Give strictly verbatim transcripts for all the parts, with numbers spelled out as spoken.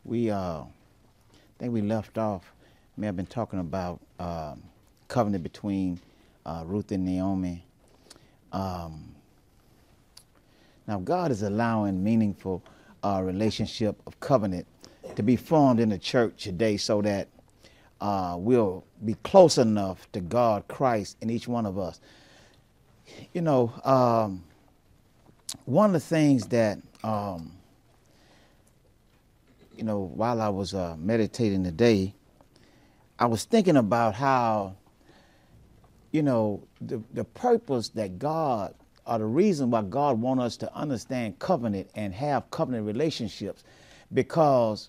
We, uh, I think we left off, may have been talking about um, covenant between uh, Ruth and Naomi. Um, now, God is allowing meaningful uh, relationship of covenant to be formed in the church today so that uh, we'll be close enough to God, Christ, in each one of us. You know, um, one of the things that, um, you know, while I was uh, meditating today, I was thinking about how, you know, the, the purpose that God, or the reason why God wants us to understand covenant and have covenant relationships, because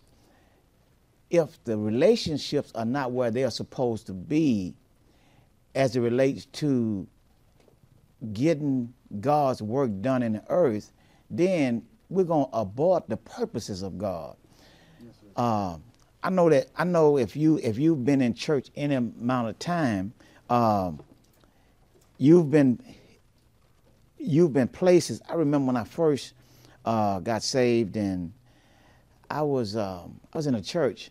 if the relationships are not where they are supposed to be as it relates to getting God's work done in the earth, then we're going to abort the purposes of God. Yes, uh, I know that, I know if, you, if you've been in church any amount of time, um, you've been you've been places. I remember when I first uh, got saved, and I was um, I was in a church.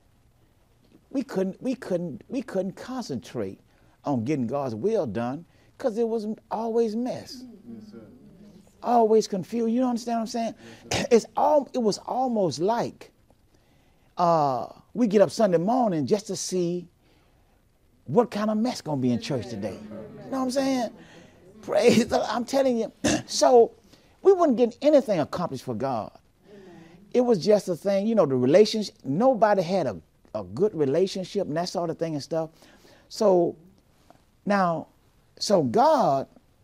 We couldn't we couldn't we couldn't concentrate on getting God's will done because it was always mess, yes, sir. Always confused. You understand what I'm saying? Yes, it's all it was almost like uh, we get up Sunday morning just to see what kind of mess gonna be in church today. You know what I'm saying? Praise the Lord. I'm telling you. So we wouldn't get anything accomplished for God. It was just a thing, you know, the relationship. Nobody had a, a good relationship and that sort of thing and stuff. So now, so God,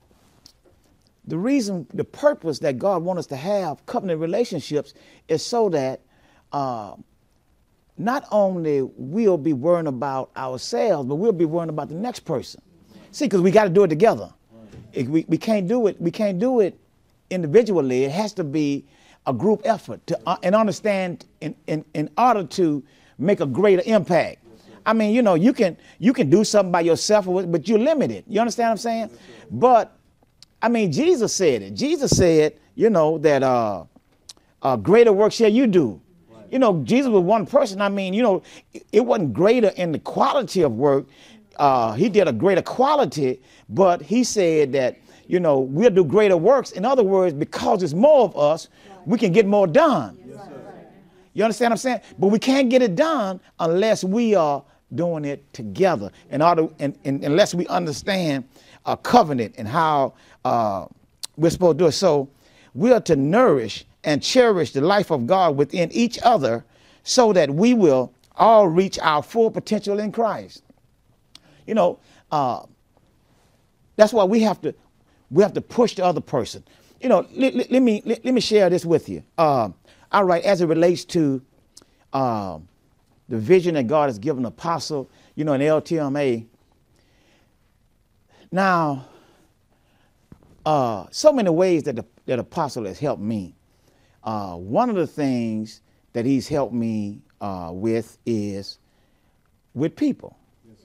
the reason, the purpose that God wants us to have covenant relationships is so that uh, not only we'll be worrying about ourselves, but we'll be worrying about the next person. See, because we got to do it together. If we, we can't do it. We can't do it individually. It has to be a group effort to uh, and understand in, in, in order to make a greater impact. I mean, you know, you can you can do something by yourself, but you're limited. You understand what I'm saying? But I mean, Jesus said it. Jesus said, you know, that uh, uh, greater work shall you do. You know, Jesus was one person. I mean, you know, it wasn't greater in the quality of work. Uh, he did a greater quality, but he said that, you know, we'll do greater works. In other words, because there's more of us, we can get more done. Yes, you understand what I'm saying? But we can't get it done unless we are doing it together. In order, and, and unless we understand a covenant and how uh, we're supposed to do it. So we are to nourish and cherish the life of God within each other so that we will all reach our full potential in Christ. You know, uh, that's why we have to we have to push the other person. You know, let, let, let me let, let me share this with you. Uh, all right, as it relates to uh, the vision that God has given Apostle, you know, in L T M A. Now, uh, so many ways that the, that Apostle has helped me. Uh, one of the things that he's helped me uh, with is with people.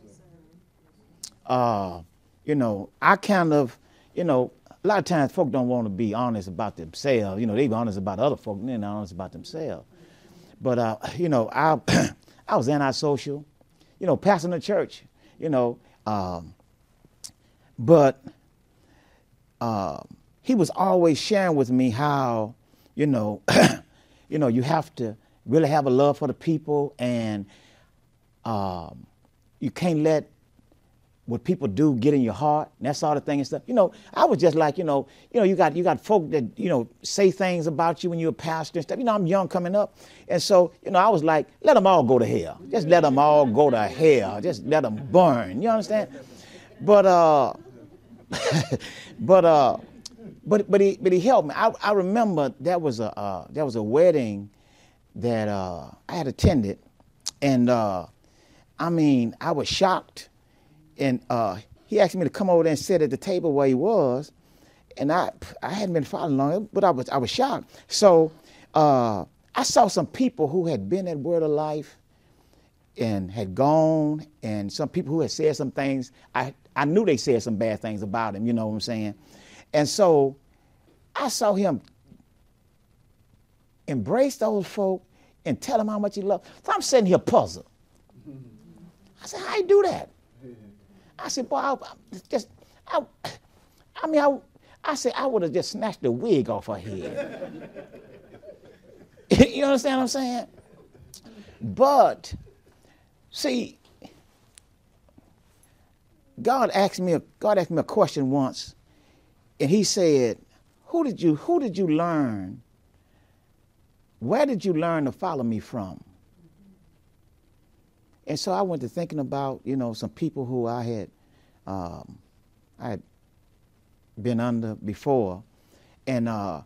Uh, you know, I kind of, you know, a lot of times folk don't want to be honest about themselves. You know, they be honest about other folk, and they're not honest about themselves. But, uh, you know, I I was antisocial, you know, pastoring the church, you know. Um, but uh, he was always sharing with me how, you know, you know, you have to really have a love for the people, and um, you can't let what people do get in your heart, and that sort of thing and stuff. You know, I was just like, you know, you know, you got you got folk that, you know, say things about you when you're a pastor and stuff. You know, I'm young coming up. And so, you know, I was like, let them all go to hell. Just let them all go to hell. Just let them burn. You understand? But uh but uh but but he but he helped me. I, I remember that was a uh that was a wedding that uh I had attended, and uh I mean, I was shocked. And uh, he asked me to come over there and sit at the table where he was, and I I hadn't been following long, but I was I was shocked. So uh, I saw some people who had been at Word of Life and had gone, and some people who had said some things. I I knew they said some bad things about him. You know what I'm saying? And so I saw him embrace those folk, and tell him how much he loves. So I'm sitting here puzzled. I said, how you do that? I said, boy, I, I just, I, I mean, I, I said, I would have just snatched the wig off her head. You understand what I'm saying? But, see, God asked me a, God asked me a question once, and he said, who did you, who did you learn, where did you learn to follow me from? And so I went to thinking about, you know, some people who I had, um, I had been under before. And uh,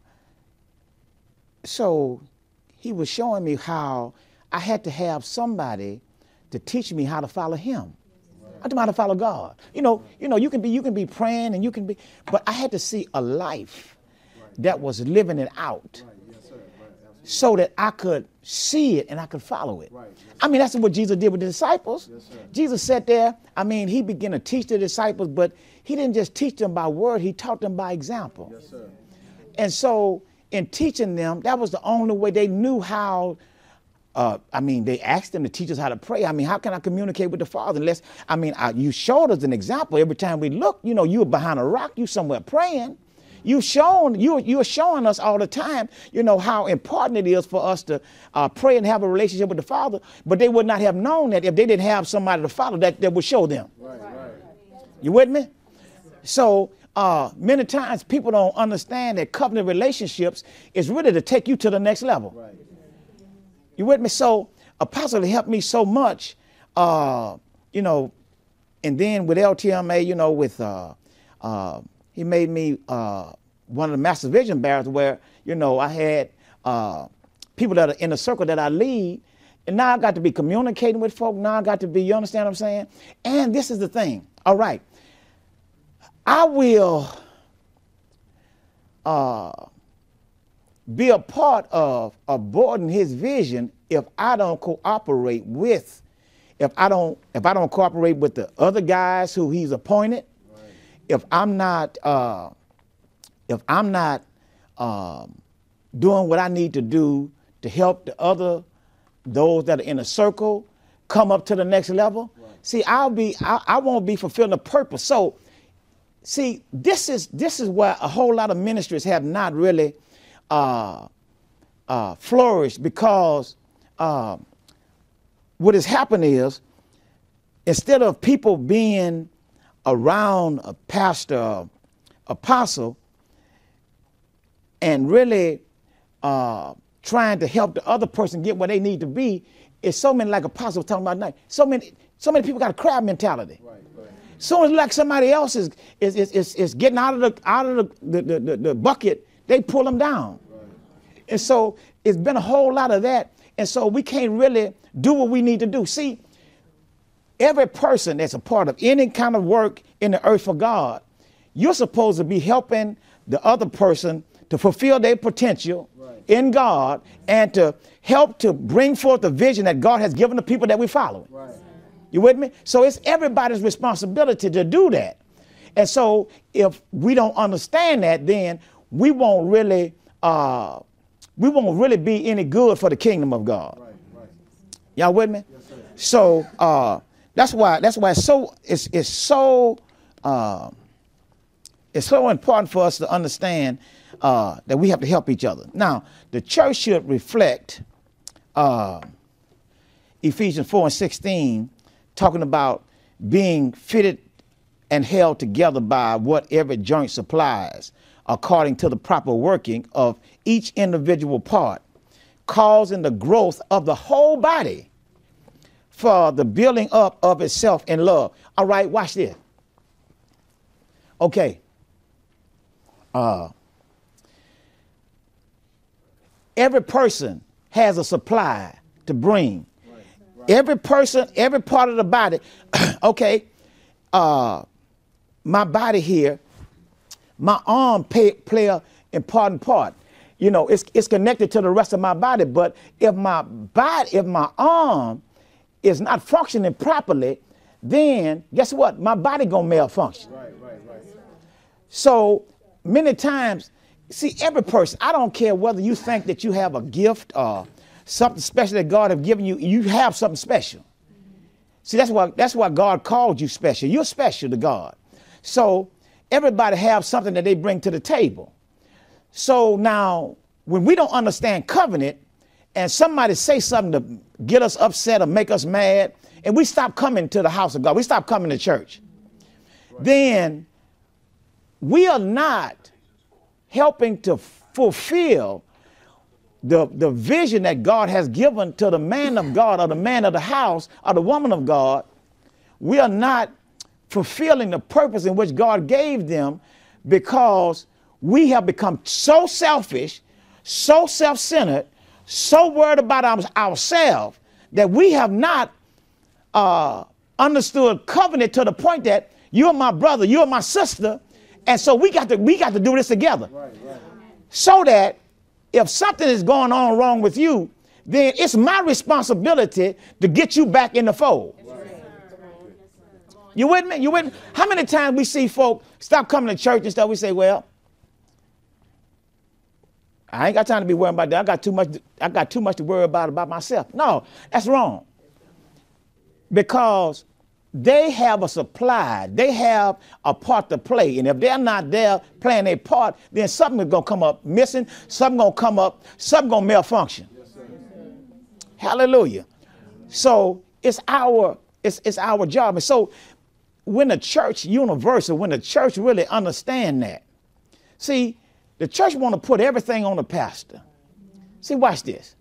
so he was showing me how I had to have somebody to teach me how to follow him. Right. I don't know how to follow God. You know, you know, you can be, you can be praying and you can be, but I had to see a life right. that was living it out. Right. Yes, sir. Right. So that I could see it and I could follow it. Right. Yes, I mean, that's what Jesus did with the disciples. Yes, Jesus sat there. I mean, he began to teach the disciples, but he didn't just teach them by word. He taught them by example. Yes, sir. And so in teaching them, that was the only way they knew how. Uh, I mean, they asked them to teach us how to pray. I mean, how can I communicate with the Father unless, I mean, I, you showed us an example. Every time we look, you know, you were behind a rock, you somewhere praying. You shown you you are showing us all the time, you know, how important it is for us to uh, pray and have a relationship with the Father. But they would not have known that if they didn't have somebody to follow that that would show them. Right, right. You with me? So uh, many times people don't understand that covenant relationships is really to take you to the next level. Right. You with me? So Apostle helped me so much, uh, you know, and then with L T M A, you know, with uh, uh, he made me uh, one of the master vision bearers where, you know, I had uh, people that are in the circle that I lead. And now I got to be communicating with folk. Now I got to be, you understand what I'm saying? And this is the thing. All right. I will uh, be a part of aborting his vision if I don't cooperate with, if I don't, if I don't cooperate with the other guys who he's appointed. If I'm not, uh, if I'm not um, doing what I need to do to help the other, those that are in a circle, come up to the next level, right. see, I'll be, I, I won't be fulfilling the purpose. So, see, this is this is where a whole lot of ministries have not really uh, uh, flourished because uh, what has happened is instead of people being around a pastor, apostle, and really uh, trying to help the other person get where they need to be, is so many, like Apostle was talking about tonight, so many, so many people got a crab mentality. Right, right. Soon as like somebody else is is is is, is getting out of the out of the the, the, the bucket, they pull them down. Right. And so it's been a whole lot of that, and so we can't really do what we need to do. See. Every person that's a part of any kind of work in the earth for God, you're supposed to be helping the other person to fulfill their potential right. in God and to help to bring forth the vision that God has given the people that we follow. Right. You with me? So it's everybody's responsibility to do that. And so if we don't understand that, then we won't really, uh, we won't really be any good for the kingdom of God. Right. Right. Y'all with me? Yes, sir. So, uh, That's why. That's why it's so. It's it's so. Uh, it's so important for us to understand uh, that we have to help each other. Now, the church should reflect uh, Ephesians four and sixteen, talking about being fitted and held together by what every joint supplies, according to the proper working of each individual part, causing the growth of the whole body. For the building up of itself in love. All right, watch this. Okay. Uh, every person has a supply to bring. Right, right. Every person, every part of the body. Okay. Uh, my body here, my arm pay, play an important part. You know, it's it's connected to the rest of my body. But if my body, if my arm is not functioning properly, then guess what? My body gonna malfunction. Right, right, right. So many times, see, every person, I don't care whether you think that you have a gift or something special that God have given you. You have something special. See, that's why that's why God called you special. You're special to God. So everybody have something that they bring to the table. So now, when we don't understand covenant, and somebody say something to get us upset or make us mad, and we stop coming to the house of God, we stop coming to church, right. Then we are not helping to fulfill the, the vision that God has given to the man of God or the man of the house or the woman of God. We are not fulfilling the purpose in which God gave them because we have become so selfish, so self-centered, so worried about our, ourselves that we have not uh, understood covenant to the point that you're my brother, you're my sister, and so we got to we got to do this together. Right, right. So that if something is going on wrong with you, then it's my responsibility to get you back in the fold. Right. You with me? You with me? How many times we see folk stop coming to church and stuff? We say, well, I ain't got time to be worrying about that. I got too much. I got too much to worry about about myself. No, that's wrong. Because they have a supply. They have a part to play. And if they're not there playing their part, then something is going to come up missing. Something going to come up. Something going to malfunction. Yes, sir. Hallelujah. So it's our, it's, it's our job. And so when the church universal, when the church really understand that, see, the church want to put everything on the pastor. See, watch this.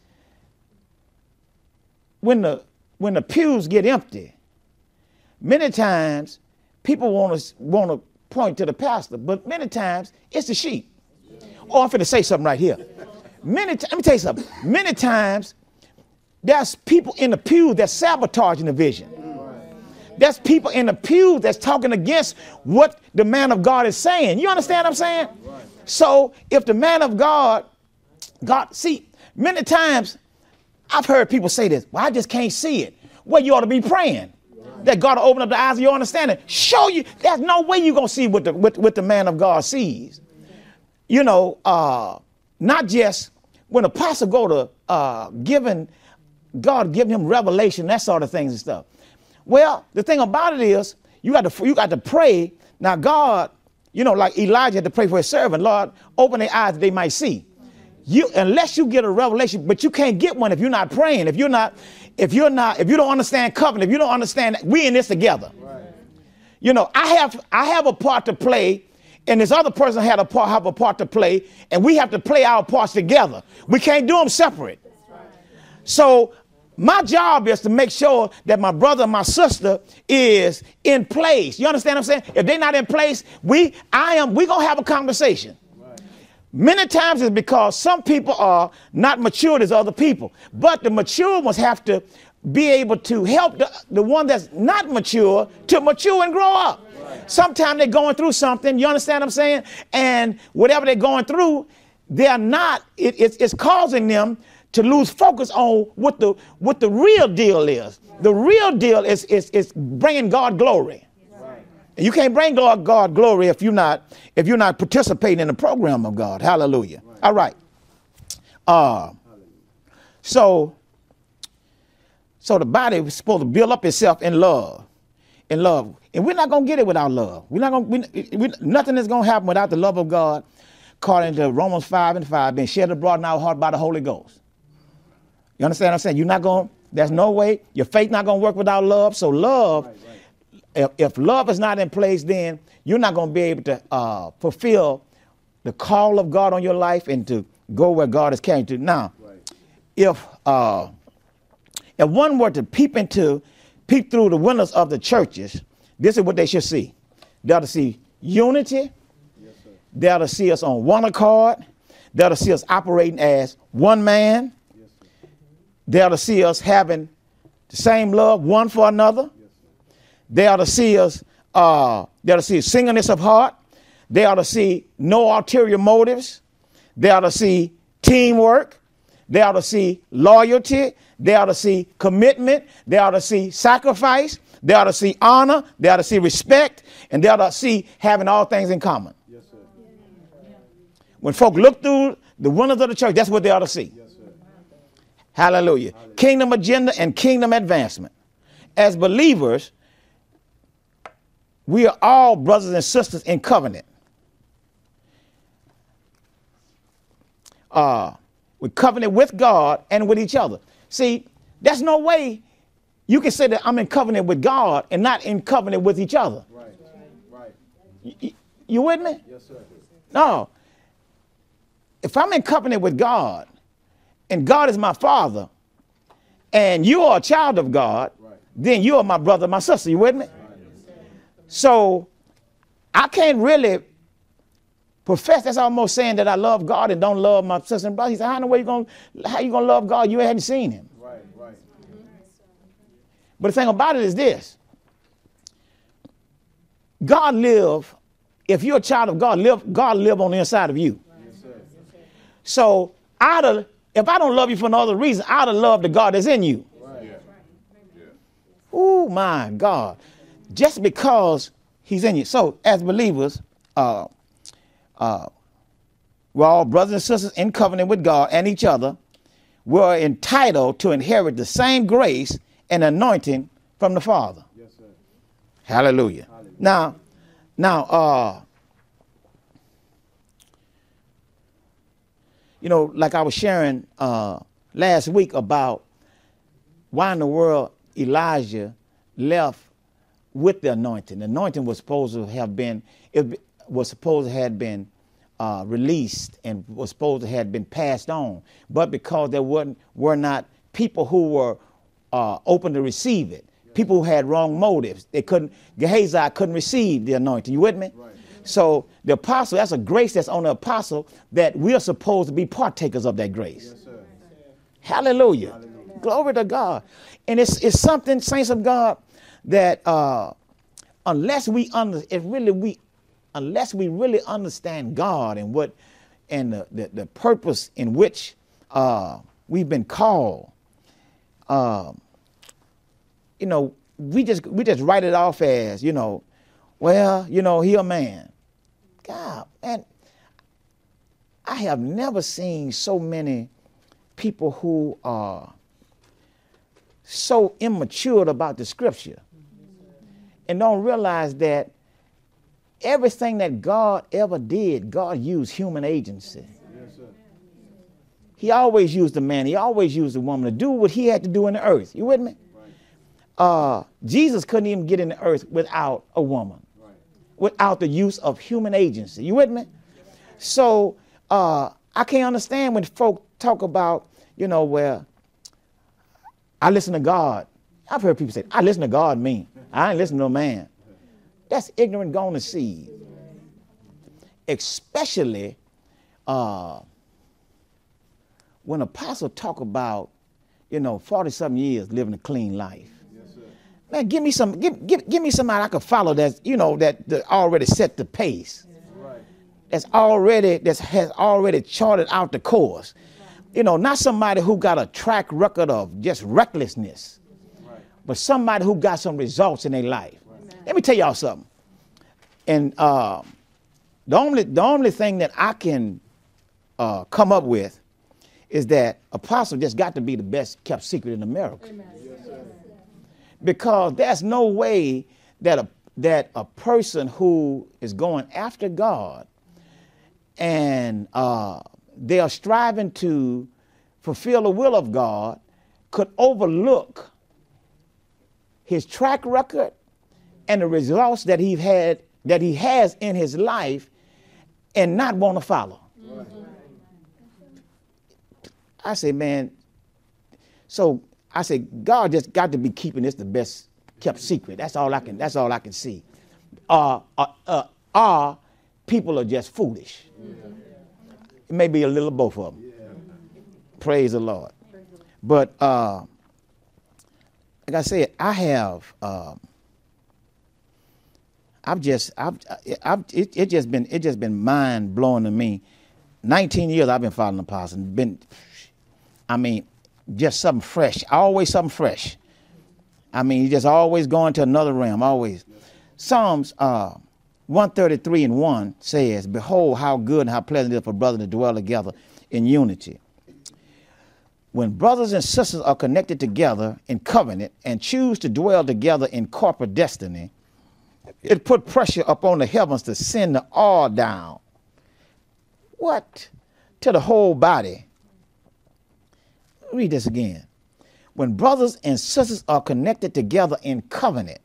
When the, when the pews get empty, many times people want to want to point to the pastor, but many times it's the sheep. Oh, I'm finna say something right here. Many t- let me tell you something. Many times there's people in the pew that's sabotaging the vision. There's people in the pew that's talking against what the man of God is saying. You understand what I'm saying? So if the man of God, God, see, many times I've heard people say this, well, I just can't see it. Well, you ought to be praying that God will open up the eyes of your understanding. Show you, there's no way you're going to see what the, what, what the man of God sees. You know, uh, not just when apostle go to uh, giving, God giving him revelation, that sort of things and stuff. Well, the thing about it is, you got to, you got to pray. Now, God, you know, like Elijah had to pray for his servant, Lord, open their eyes that they might see. You, unless you get a revelation, but you can't get one if you're not praying, if you're not, if you're not, if you don't understand covenant, if you don't understand that we in this together. Right. You know, I have, I have a part to play, and this other person had a part, have a part to play, and we have to play our parts together. We can't do them separate. Right. So my job is to make sure that my brother and my sister is in place. You understand what I'm saying? If they're not in place, we, I am, we're going to have a conversation. Many times it's because some people are not mature as other people, but the mature ones have to be able to help the, the one that's not mature to mature and grow up. Right. Sometimes they're going through something, you understand what I'm saying? And whatever they're going through, they're not, it, it's, it's causing them to lose focus on what the, what the real deal is. The real deal is, is, is bringing God glory. You can't bring God, God glory if you're not if you're not participating in the program of God. Hallelujah. Right. All right. Uh, so, so the body is supposed to build up itself in love, in love, and we're not gonna get it without love. We're not gonna. We, we, nothing is gonna happen without the love of God, according to Romans five and five, being shed abroad in our heart by the Holy Ghost. You understand what I'm saying? You're not gonna. There's no way. Your faith not gonna work without love. So love. Right, right. If, if love is not in place, then you're not going to be able to uh, fulfill the call of God on your life and to go where God is carrying you to. Now, right. if uh, if one were to peep into, peep through the windows of the churches, this is what they should see. They ought to see unity. Yes, sir. They ought to see us on one accord. They ought to see us operating as one man. Yes, sir. They ought to see us having the same love one for another. They ought to see us, uh, they ought to see singleness of heart. They ought to see no ulterior motives. They ought to see teamwork. They ought to see loyalty. They ought to see commitment. They ought to see sacrifice. They ought to see honor. They ought to see respect. And they ought to see having all things in common. Yes, sir. When folk look through the windows of the church, that's what they ought to see. Yes, sir. Hallelujah. Hallelujah. Kingdom agenda and kingdom advancement. As believers, we are all brothers and sisters in covenant. Uh, we covenant with God and with each other. See, there's no way you can say that I'm in covenant with God and not in covenant with each other. Right. Right. You, you with me? Yes, sir. No. If I'm in covenant with God and God is my father and you are a child of God, right, then you are my brother, my sister. You with me? Right. So I can't really profess. That's almost saying that I love God and don't love my sister and brother. He said, how in the way you gonna, how you gonna love God? You hadn't seen him. Right, right. But the thing about it is this. God live, if you're a child of God, live, God live on the inside of you. Yes, sir. So out of, if I don't love you for no other reason, out of love the God that's in you. Right. Yeah. Yeah. Oh my God. Just because he's in you. So as believers, uh, uh, we're all brothers and sisters in covenant with God and each other. We're entitled to inherit the same grace and anointing from the Father. Yes, sir. Hallelujah. Hallelujah. Now, now, uh, you know, like I was sharing uh, last week about why in the world Elijah left with the anointing. The anointing was supposed to have been, it was supposed to have been uh, released and was supposed to have been passed on. But because there weren't, were not people who were uh, open to receive it, people who had wrong motives, they couldn't, Gehazi couldn't receive the anointing. You with me? Right. So the apostle, that's a grace that's on the apostle that we are supposed to be partakers of that grace. Yes, sir. Hallelujah. Hallelujah. Glory to God. And it's, it's something, saints of God, that uh, unless we under, it really we, unless we really understand God and what, and the, the, the purpose in which uh, we've been called, uh, you know, we just we just write it off as, you know, well, you know, he a man. God, man, I have never seen so many people who are so immature about the scripture and don't realize that everything that God ever did, God used human agency. Yes, sir. He always used the man. He always used the woman to do what he had to do in the earth. You with me? Right. Uh, Jesus couldn't even get in the earth without a woman, right, without the use of human agency. You with me? So uh, I can't understand when folk talk about, you know, where I listen to God. I've heard people say, I listen to God mean. I ain't listen to no man. That's ignorant gone to seed. Especially uh, when apostle talk about, you know, forty-something years living a clean life. Yes, sir. Man, give me some, give, give, give me somebody I can follow that's, you know, that, that already set the pace. Right. That's already, that has already charted out the course. You know, not somebody who got a track record of just recklessness, right, but somebody who got some results in their life. Right. Let me tell y'all something. And uh, the only the only thing that I can uh, come up with is that apostle just got to be the best kept secret in America. Amen. Yes, sir. Because there's no way that a that a person who is going after God and uh, they are striving to fulfill the will of God could overlook his track record and the results that he had, that he has in his life and not want to follow. Right. I say, man, so I say, God just got to be keeping this the best kept secret. That's all I can, that's all I can see. Uh, uh, uh, uh, people are just foolish. It may be a little of both of them. Yeah. Praise the Lord. But uh, like I said, I have, uh, I've just, I've, I've it, it just been, it just been mind blowing to me. nineteen years I've been following the apostle. Been, I mean, just something fresh. Always something fresh. I mean, you just always going to another realm. Always. Psalms. Uh, one thirty-three and one says, behold, how good and how pleasant it is for brothers to dwell together in unity. when brothers and sisters are connected together in covenant and choose to dwell together in corporate destiny, it put pressure upon the heavens to send the oil down. What? To the whole body. Read this again. When brothers and sisters are connected together in covenant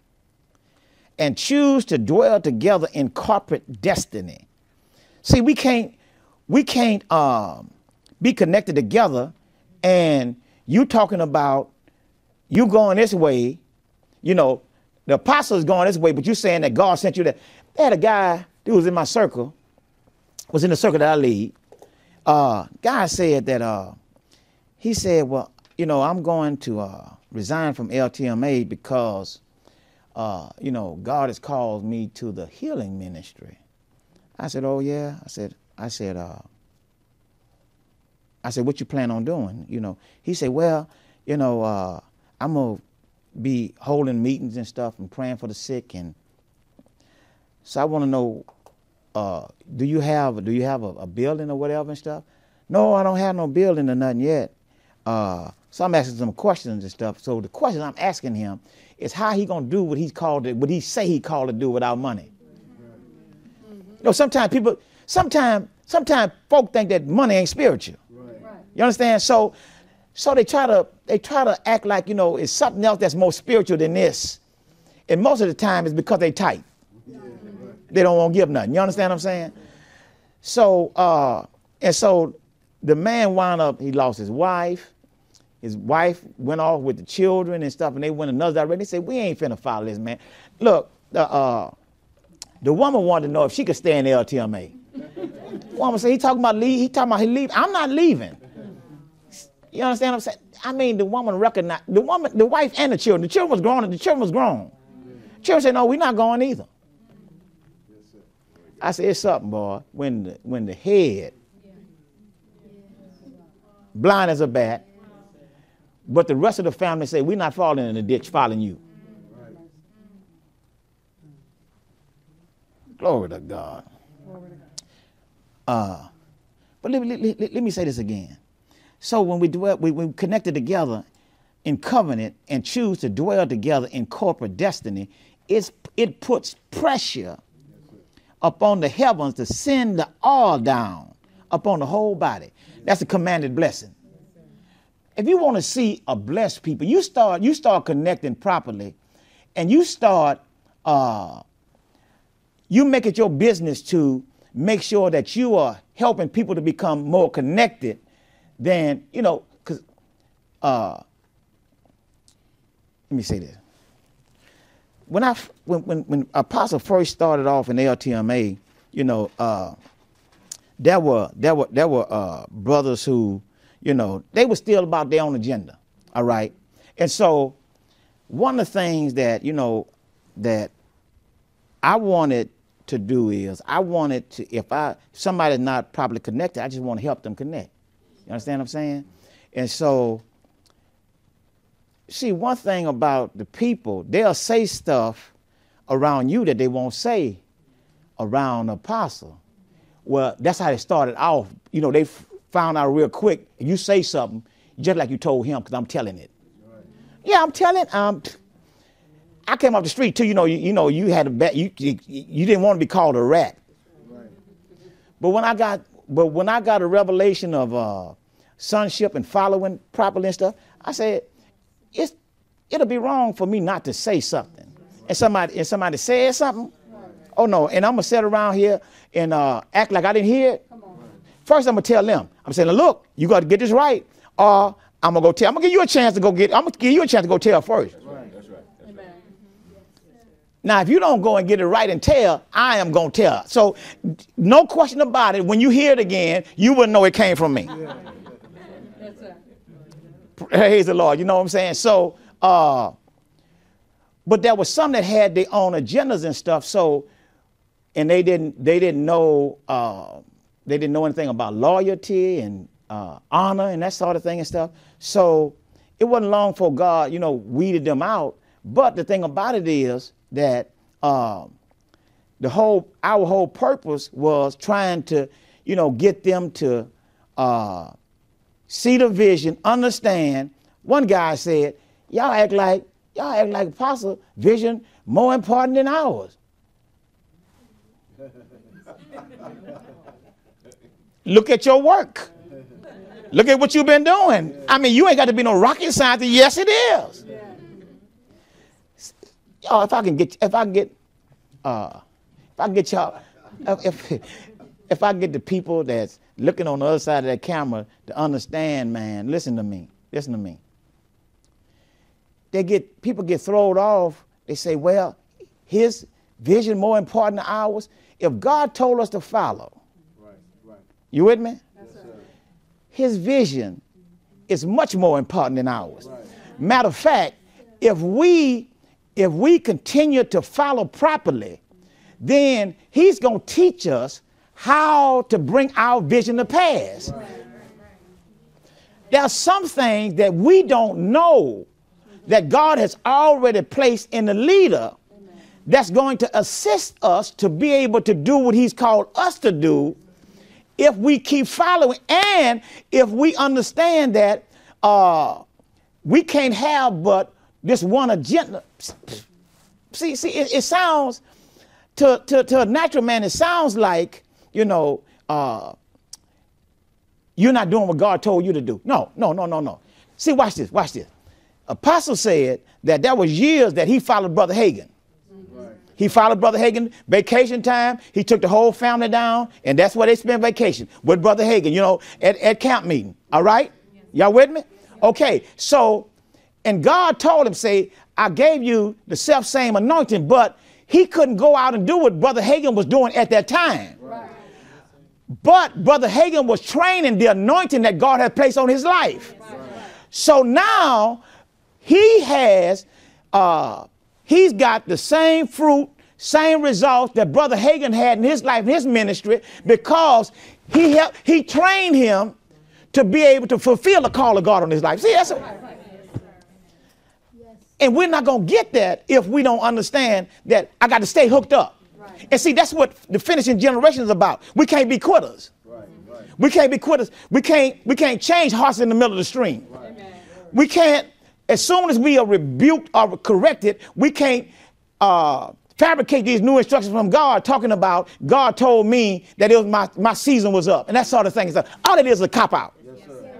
and choose to dwell together in corporate destiny. See, we can't, we can't um, be connected together and you talking about you going this way, you know, the apostle is going this way, but you saying that God sent you that. They had a guy who was in my circle, was in the circle that I lead. Uh, guy said that, uh, he said, well, you know, I'm going to uh, resign from L T M A because, uh, you know, God has called me to the healing ministry. I said, oh, yeah. I said, I said, uh, I said, what you plan on doing? You know, he said, well, you know, uh, I'm going to be holding meetings and stuff and praying for the sick. And so I want to know, uh, do you have, do you have a, a building or whatever and stuff? No, I don't have no building or nothing yet. Uh, so I'm asking some questions and stuff. So the question I'm asking him is how he going to do what he's called to, what he say he called to do without money. Mm-hmm. You know, sometimes people, sometimes, sometimes folk think that money ain't spiritual. Right. You understand? So, so they try to, they try to act like, you know, it's something else that's more spiritual than this. And most of the time it's because they tight. Yeah, right. They don't want to give nothing. You understand what I'm saying? So, uh, and so the man wound up, he lost his wife. His wife went off with the children and stuff, and they went another direction. They said, we ain't finna follow this, man. Look, the, uh, the woman wanted to know if she could stay in the L T M A. The woman said, he talking about leave, he talking about he leave. I'm not leaving. You understand what I'm saying? I mean, the woman recognized, the woman, the wife and the children. The children was grown, and the children was grown. The children said, no, we're not going either. I said, it's something, boy, when the, when the head, blind as a bat, but the rest of the family say, we're not falling in the ditch, following you. Right. Glory to God. Glory to God. Uh, but let, let, let, let me say this again. So when we dwell, we, we connected together in covenant and choose to dwell together in corporate destiny, it's, it puts pressure upon the heavens to send the oil down upon the whole body. That's a commanded blessing. If you want to see a blessed people, you start you start connecting properly, and you start uh, you make it your business to make sure that you are helping people to become more connected. Than you know, because uh, let me say this. When I when when when Apostle first started off in L T M A, you know, uh, there were there were there were uh, brothers who. You know, they were still about their own agenda. All right. And so one of the things that, you know, that I wanted to do is I wanted to, if I, if somebody's not properly connected, I just want to help them connect. You understand what I'm saying? And so, see, one thing about the people, they'll say stuff around you that they won't say around the apostle. Well, that's how they started off. You know, they found out real quick, you say something just like you told him, because I'm telling it. Right. Yeah, I'm telling. Um, I came off the street too. You know, you, you know, you had a bet. You, you you didn't want to be called a rat. Right. But when I got, but when I got a revelation of uh, sonship and following properly and stuff, I said, it's it'll be wrong for me not to say something. And somebody and somebody says something. Right. Oh no, and I'm gonna sit around here and uh, act like I didn't hear it. First, I'm going to tell them, I'm saying, look, you got to get this right, or I'm going to go tell. I'm going to give you a chance to go get, I'm going to give you a chance to go tell first. That's right. That's right. That's right. Now, if you don't go and get it right and tell, I am going to tell. So no question about it. When you hear it again, you will know it came from me. Yeah. That's right. Praise the Lord. You know what I'm saying? So, uh, but there was some that had their own agendas and stuff. So, and they didn't, they didn't know, uh, They didn't know anything about loyalty and uh, honor and that sort of thing and stuff. So it wasn't long for God, you know, weeded them out. But the thing about it is that uh, the whole, our whole purpose was trying to, you know, get them to uh, see the vision, understand. One guy said, y'all act like, y'all act like apostle vision more important than ours. Look at your work. Look at what you've been doing. I mean, you ain't got to be no rocket scientist. Yes, it is. Y'all, if I can get, if I can get, uh, if I can get y'all, if, if I get the people that's looking on the other side of that camera to understand, man, listen to me, listen to me. They get, people get thrown off. They say, well, his vision more important than ours. If God told us to follow, right, right. You with me? Yes, sir. His vision is much more important than ours. Right. Matter of fact, if we, if we continue to follow properly, then he's going to teach us how to bring our vision to pass. Right. There are some things that we don't know that God has already placed in the leader that's going to assist us to be able to do what he's called us to do if we keep following and if we understand that uh, we can't have but this one agenda. See, see, it, it sounds, to, to, to a natural man, it sounds like, you know, uh, you're not doing what God told you to do. No, no, no, no, no. See, watch this, watch this. Apostle said that there was years that he followed Brother Hagin. Right. He followed Brother Hagin vacation time. He took the whole family down, and that's where they spent vacation, with Brother Hagin, you know, at, at camp meeting. All right? Y'all with me? Okay, so, and God told him, say, I gave you the self-same anointing, but he couldn't go out and do what Brother Hagin was doing at that time. Right. But Brother Hagin was training the anointing that God had placed on his life. Right. So now he has, uh, he's got the same fruit, same results that Brother Hagin had in his life, in his ministry, because he helped, he trained him to be able to fulfill the call of God on his life. See, that's a, and we're not going to get that if we don't understand that I got to stay hooked up. Right. And see, that's what the finishing generation is about. We can't be quitters. Right, right. We can't be quitters. We can't, we can't change hearts in the middle of the stream. Right. We can't, as soon as we are rebuked or corrected, we can't uh, fabricate these new instructions from God talking about God told me that it was my, my season was up. And that sort of thing. All it is is a cop-out. Yes, sir.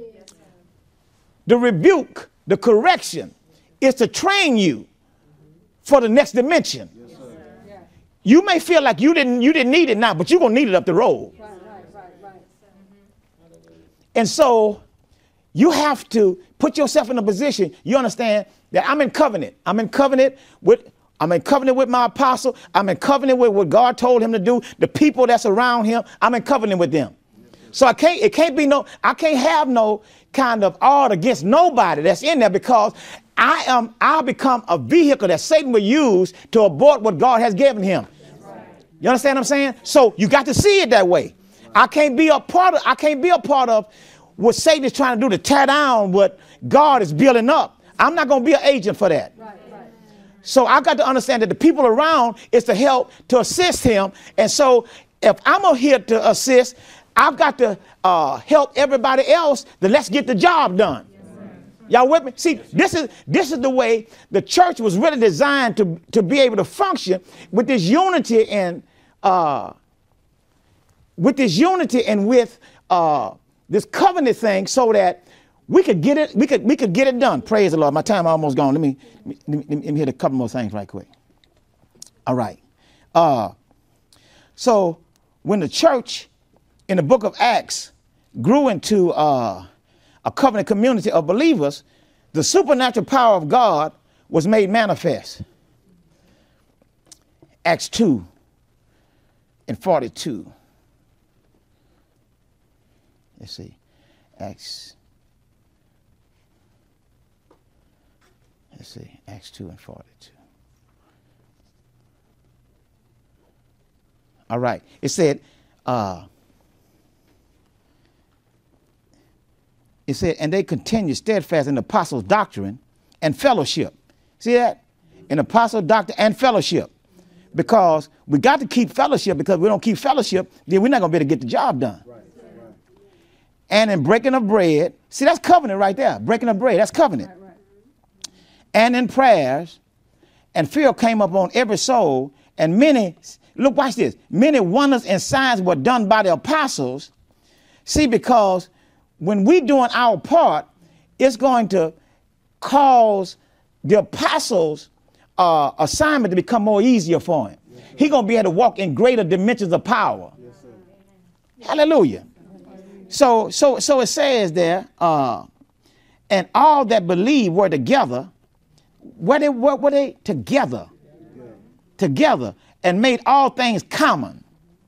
The rebuke, the correction, is to train you for the next dimension. Yes, sir. You may feel like you didn't you didn't need it now, but you're gonna need it up the road. Right, right, right, right. And so you have to put yourself in a position. You understand that I'm in covenant. I'm in covenant with I'm in covenant with my apostle. I'm in covenant with what God told him to do. The people that's around him, I'm in covenant with them. So I can't, it can't be no, I can't have no kind of art against nobody that's in there, because I am, I'll become a vehicle that Satan will use to abort what God has given him. You understand what I'm saying? So you got to see it that way. I can't be a part of, I can't be a part of what Satan is trying to do to tear down what God is building up. I'm not going to be an agent for that. Right, right. So I got to understand that the people around is to help, to assist him. And so if I'm here to assist, I've got to uh, help everybody else, then let's get the job done. Y'all with me? See, this is this is the way the church was really designed to, to be able to function, with this unity and uh, with this unity and with uh, this covenant thing, so that we could get it, we could we could get it done. Praise the Lord. My time almost gone. Let me let me, let me hit a couple more things right quick. All right. Uh, so when the church in the book of Acts grew into uh, a covenant community of believers, the supernatural power of God was made manifest. Acts two and forty-two. Let's see. Acts. Let's see. Acts two and forty-two. All right. It said, uh, It said, and they continued steadfast in the apostles' doctrine and fellowship. See that? In apostle doctrine and fellowship. Because we got to keep fellowship, because if we don't keep fellowship, then we're not going to be able to get the job done. Right, right. and in breaking of bread. See, that's covenant right there. Breaking of bread, that's covenant. Right, right. And in prayers, and fear came upon every soul, and many, look, watch this, many wonders and signs were done by the apostles. See, because when we doing our part, it's going to cause the apostles' uh, assignment to become more easier for him. Yes, He's going to be able to walk in greater dimensions of power. Yes, sir. Hallelujah. So, so, so it says there, uh, and all that believe were together. Were they, were, were they together? Yeah. Together, and made all things common.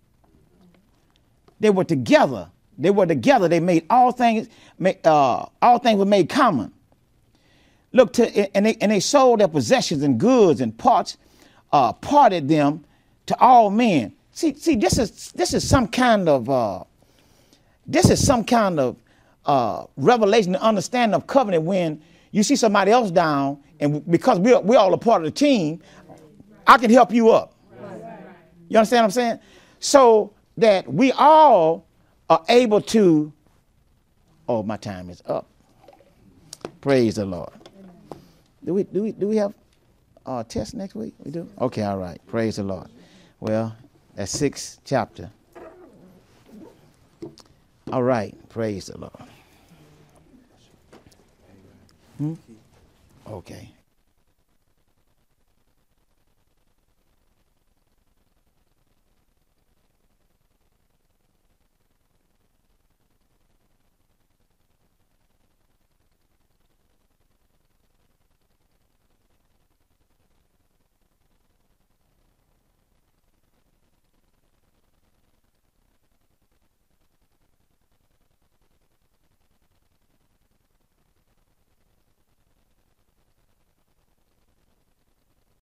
They were together. They were together. They made all things, uh, all things were made common. Look, to, and, they, and they sold their possessions and goods and parts, uh, parted them to all men. See, see, this is this is some kind of uh, this is some kind of uh, revelation and understanding of covenant when you see somebody else down, and because we're we're all a part of the team, I can help you up. You understand what I'm saying? So that we all are able to. Oh, my time is up. Praise the Lord. Do we do we do we have a test next week? We do? Okay, all right. Praise the Lord. Well, that's sixth chapter. All right. Praise the Lord. Hmm? Okay.